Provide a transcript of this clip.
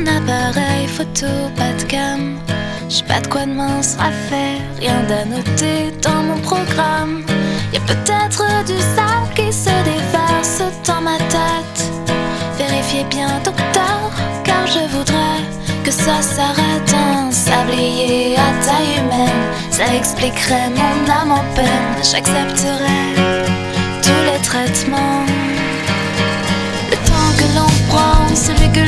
appareil photo, pas de cam. J'sais pas de quoi demain sera fait, rien d'annoter dans mon programme. Y'a peut-être du sable qui se déverse dans ma tête. Vérifiez bien, docteur, car je voudrais que ça s'arrête. Un sablier à taille humaine, ça expliquerait mon âme en peine. J'accepterais tous les traitements. Le temps que l'on prend, celui que